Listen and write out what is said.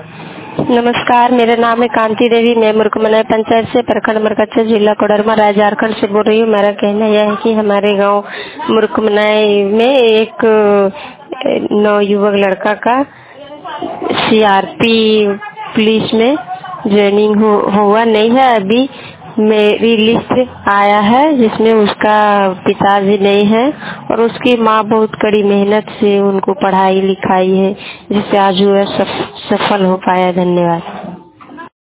नमस्कार, मेरा नाम है कांति देवी। मैं मुर्कमनाई पंचायत से प्रखंड मरकच्चा जिला कोडरमा राज्य झारखंड से बोल रही हूँ। मेरा कहना यह है कि हमारे गांव मुर्कमनाई में एक नवयुवक लड़का का सीआरपी पुलिस में ज्वाइनिंग हुआ नहीं है। अभी मेरी लिस्ट आया है जिसमें उसका पिताजी नहीं है और उसकी माँ बहुत कड़ी मेहनत से उनको पढ़ाई लिखाई है जिससे आज वह सफल हो पाया। धन्यवाद।